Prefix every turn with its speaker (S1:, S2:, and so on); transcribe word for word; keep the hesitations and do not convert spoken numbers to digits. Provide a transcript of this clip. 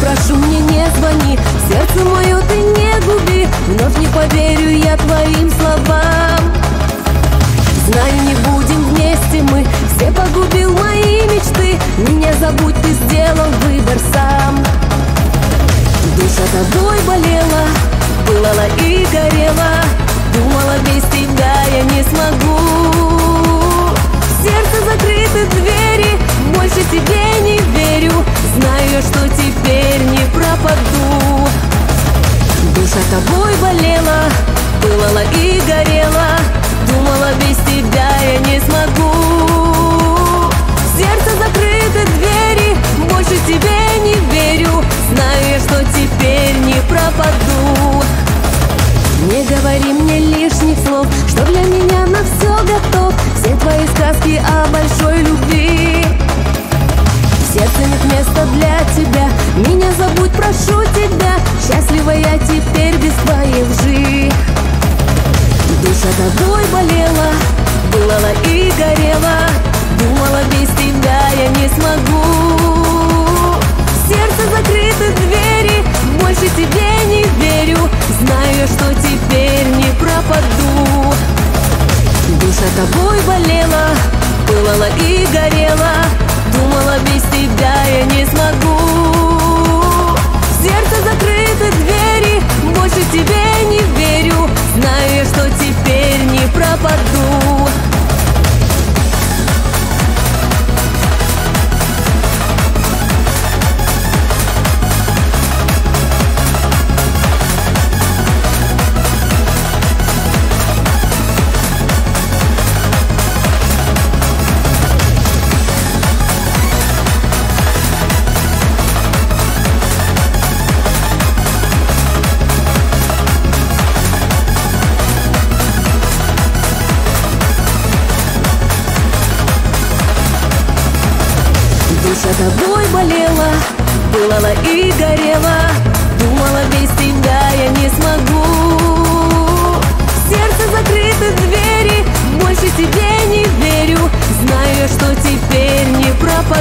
S1: прошу, мне не звони, сердце мое ты не губи, вновь не поверю я твоим словам. Знаю, не будем вместе мы, все погубил мои мечты, меня забудь, ты сделал выбор сам. Душа тобой болела, пылала и горела, думала, без тебя я не смогу. В сердце закрыты двери, больше тебе не верю, знаю, что теперь не пропаду. Душа тобой болела, пылала и горела, думала, без тебя я не смогу. В сердце закрыты двери, больше тебе не верю, знаю, что теперь не пропаду. Не говори мне лишних слов, что для меня на все готов, все твои сказки о большой любви. В сердце нет места для тебя, меня забудь, прошу тебя, счастлива я теперь без твоей лжи. Душа тобой болела, пылала и горела, думала, без тебя я не смогу. В сердце закрыты двери, больше тебе не верю, знаю, что теперь не пропаду. Душа тобой болела, пылала и горела, думала, без тебя я не смогу. В сердце закрыты двери, больше тебе не верю, знаю, что теперь не пропаду. Душа тобой болела, пылала и горела, думала, без тебя я не смогу. В сердце закрыты двери, больше тебе не верю, знаю, что теперь не пропаду.